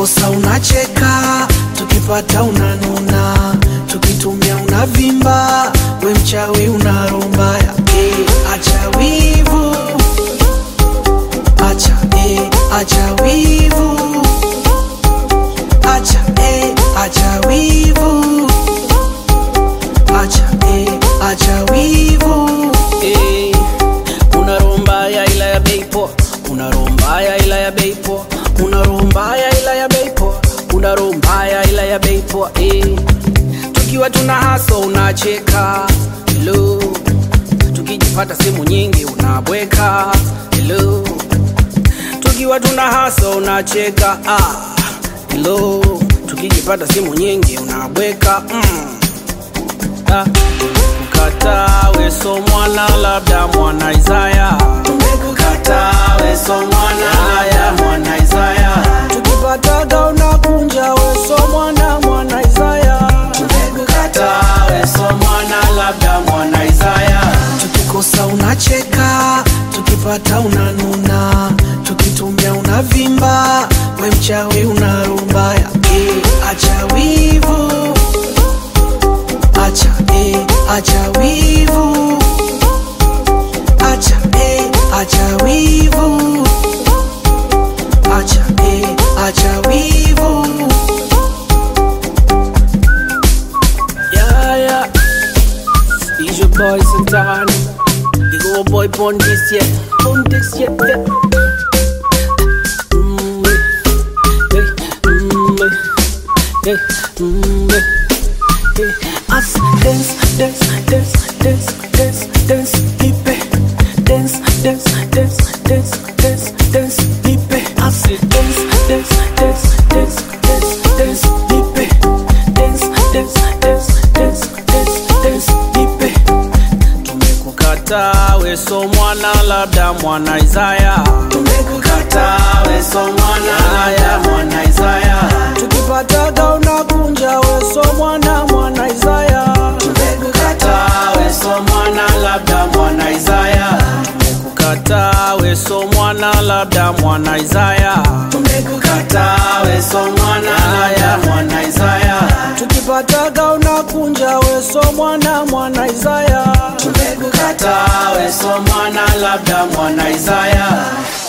tukikosa unacheka, tukipata unanuna, tukitumia unavimba, we mchawi unaromba ya. Acha wivu, acha acha wivu, acha acha wivu, acha acha wivu. Unaromba ya ila ya beipo, unaromba ya ila ya beipo, unaromba ya ila ya beipo, unaromba ya ila ya beipo. Tukiwa tuna haso unacheka, hello. Tukijipata simu nyingi unabweka, hello. Tukiwa tuna haso unacheka, hello. Tukijipata simu nyingi unabweka, Tumekukata weso mwana, labda mwana Isaya. Tumekukata weso mwana, labda mwana Isaya. Tukipataga unakunja weso mwana Isaya. Tumekukata weso mwana, labda mwana Isaya. Tukikosa unacheka, tukipata unanuna, tukitumia unavimba, we mchawi unaromba ya. Acha wivu, acha acha wivu, acha acha wivu, acha acha wivu. Yeah, it's your boy Santana. You go boy born this year, yeah. Us dance, dance, dance, dance, dance, dance, dipe. Dance, dance, dance, dance, dance, dance, dipe. Us dance, dance, dance, dance, dance, dance, dipe. Dance, dance, dance, dance, dance, dance, dipe. Tumekukata weso mwana, labda mwana Isaya. Tumekukata weso mwana, labda mwana Isaya. Tukipataga unakunja weso mwana Isaya. Tumekukata weso mwana, labda mwana Isaya. Tumekukata weso mwana, labda mwana Isaya. Tumekukata weso mwana, labda mwana Isaya. Tukipataga unakunja weso mwana Isaya. Tumekukata weso mwana, labda mwana Isaya.